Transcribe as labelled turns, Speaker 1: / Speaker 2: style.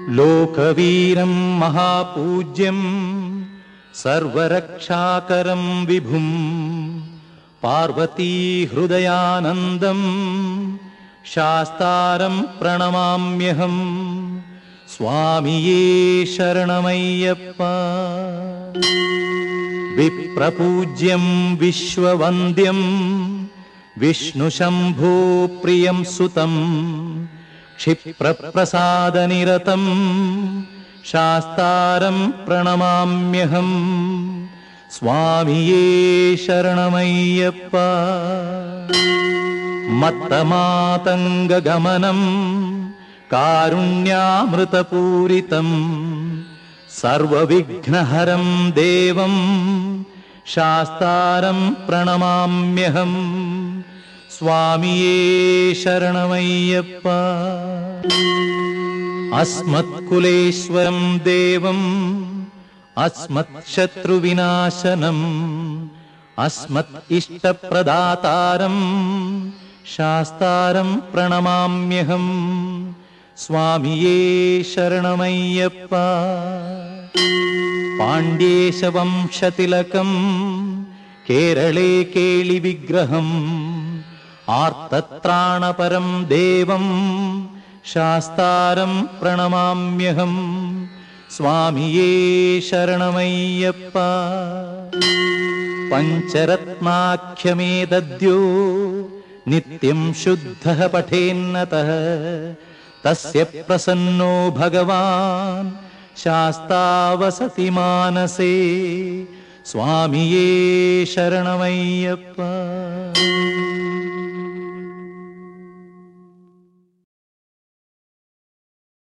Speaker 1: ലോകവീരം മഹാപൂജ്യം സർവരക്ഷാകരം വിഭും പാർവതീഹൃദയാനന്ദം ശാസ്താരം പ്രണമാമ്യഹം. സ്വാമിയേ ശരണമയ്യപ്പ. വിപ്രപൂജ്യം വിശ്വവന്ദ്യം വിഷ്ണുശംഭോ പ്രിയം സുതം ക്ഷിപ്രപ്രസാദനിരതം ശാസ്താരം പ്രണമാമ്യഹം. സ്വാമിയേ ശരണമയ്യപ്പ. മത്തമാതംഗഗമനം കാരുണ്യാമൃതപൂരിതം സർവവിഘ്നഹരം ദേവം ശാസ്താരം പ്രണമാമ്യഹം. സ്വാമിയേ ശരണമയ്യപ്പ. അസ്മത്കുലേശ്വരം ദേവം അസ്മത് ശത്രുവിനാശനം അസ്മത് ഇഷ്ടപ്രദാതാരം ശാസ്താരം പ്രണമാമ്യഹം. സ്വാമിയേ ശരണമയ്യപ്പ. പാണ്ഡ്യേശവംശതിലകം കേരളേ കേളിവിഗ്രഹം ആർത്തത്രാണപരം ദേവം ശാസ്താരം പ്രണമാമ്യഹം. സ്വാമിയേ ശരണമയ്യപ്പ. പഞ്ചരത്നാഖ്യമേതദ്യോ നിത്യം ശുദ്ധഃ പഠേന്നതഃ തസ്യ പ്രസന്നോ ഭഗവാൻ ശാസ്താവസതി മാനസേ. സ്വാമിയേ ശരണമയ്യപ്പ.